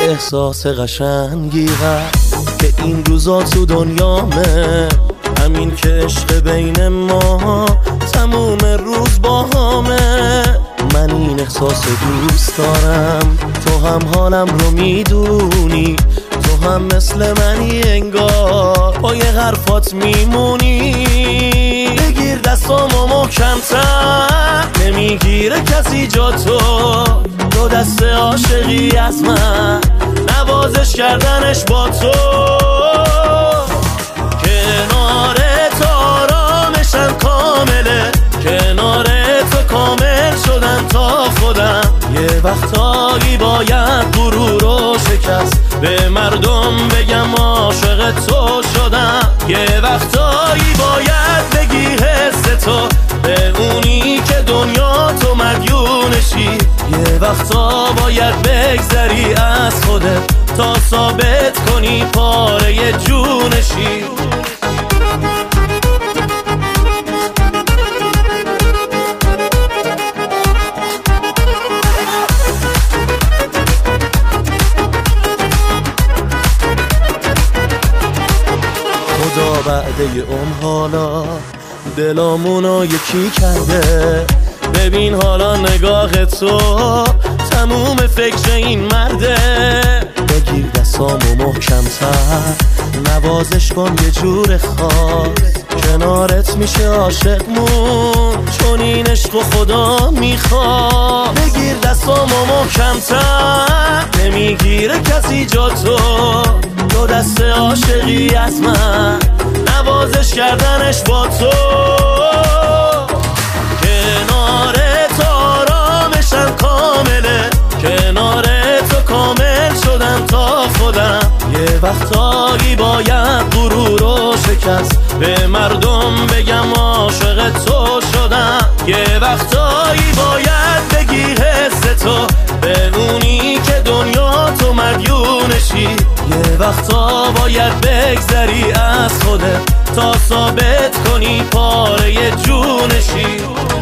احساس قشنگی هست که این روزا تو دنیامه، همین که عشق بین ما تموم روز با همه. من این احساس دوست دارم، تو هم حالم رو میدونی، تو هم مثل منی انگار پای حرفات میمونی. بگیر دستامو محکم‌تر، نمیگیره کسی جا تو، دو دست عاشقی از من، نوازش کردنش با تو. کنارت آرامشم کامله، کنارت کامل شدم تا خودم. یه وقتایی باید غرور رو شکست، به مردم بگم عاشق تو شدم. یه وقتایی باید بگی حس تو به اونی که دنیا تو مدیونشی. یه وقتا باید بگذری از خودت تا ثابت کنی پاره جونشی. خدا بعد یه حالا دلامونو یکی کرده. ببین حالا نگاه تو تموم فکر این مرده. بگیر دستامو محکم‌تر، نوازش کن یه جور خاص، کنارت میشه عاشقمون چون این عشق خدا میخواد. بگیر دستامو محکم‌تر، نمیگیره کسی جا تو، دو دست عاشقی از من، نوازش کردنش با تو. کنارت آرامشم کامله، کنارت کامل شدم تا خودم. یه وقتایی باید غرور رو شکست، به مردم بگم عاشق تو شدم. یه وقتایی باید بگی حس تو به اونی که دنیا تو مدیونشی. یه وقتا باید بگذری از خودت تا ثابت کنی پاره جونشی.